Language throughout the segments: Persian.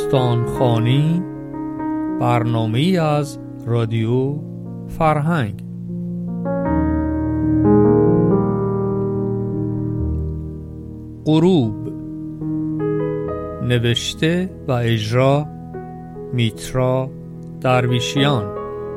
داستان خوانی، برنامه‌ای از رادیو فرهنگ. غروب، نوشته و اجرا میترا درویشیان.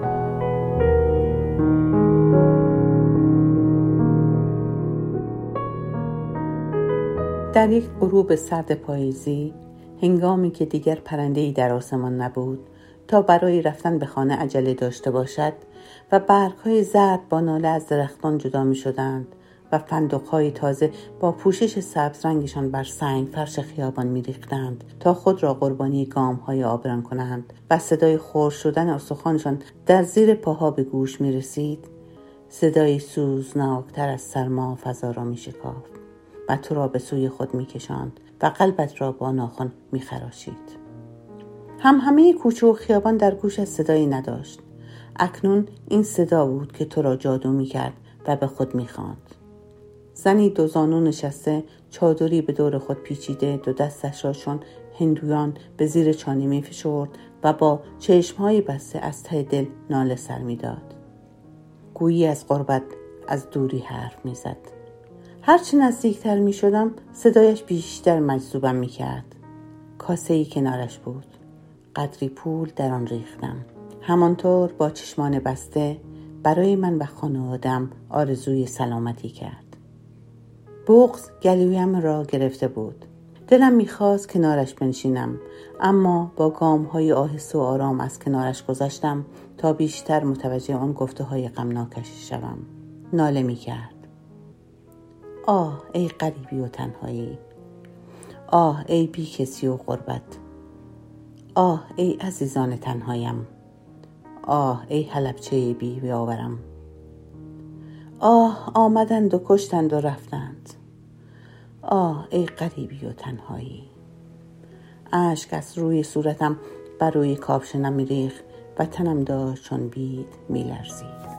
در یک غروب سرد پاییزی، هنگامی که دیگر پرنده‌ای در آسمان نبود تا برای رفتن به خانه عجله داشته باشد و برگ‌های زرد با ناله از درختان جدا می‌شدند و فندق‌های تازه با پوشش سبز رنگشان بر سنگ فرش خیابان می‌ریختند تا خود را قربانی گام‌های آبران کنند و صدای خرد شدن استخوانشان در زیر پاها به گوش می‌رسید، صدایی سوزناکتر از سرما فضا را می‌شکافت و تو را به سوی خود می‌کشاند و قلبت را با ناخن می‌خراشید. همه کوچه و خیابان در گوشت صدایی نداشت. اکنون این صدا بود که تو را جادو می‌کرد و به خود می‌خواند. زنی دو زانو نشسته، چادری به دور خود پیچیده، دو دستش را چون هندویان به زیر چانه می‌فشرد و با چشم‌های بسته از ته دل ناله سر می‌داد. گویی از غربت، از دوری حرف می‌زد. هرچه نزدیکتر می شدم صدایش بیشتر مجذوبم می کرد. کاسه‌ای کنارش بود. قدری پول در آن ریختم. همانطور با چشمان بسته برای من و خانوادم آرزوی سلامتی کرد. بغض گلویم را گرفته بود. دلم می خواست کنارش بنشینم، اما با گام‌های آهسته و آرام از کنارش گذشتم تا بیشتر متوجه آن گفته‌های غمناکش شوم. ناله می کرد. آه ای غریبی و تنهایی، آه ای بی کسی و غربت، آه ای عزیزان تنهایم، آه ای حلبچه بی بیاورم، آه آمدند و کشتند و رفتند، آه ای غریبی و تنهایی. اشک از روی صورتم بر روی کاپشنم می‌ریخت و تنم داشت چون بید می‌لرزید.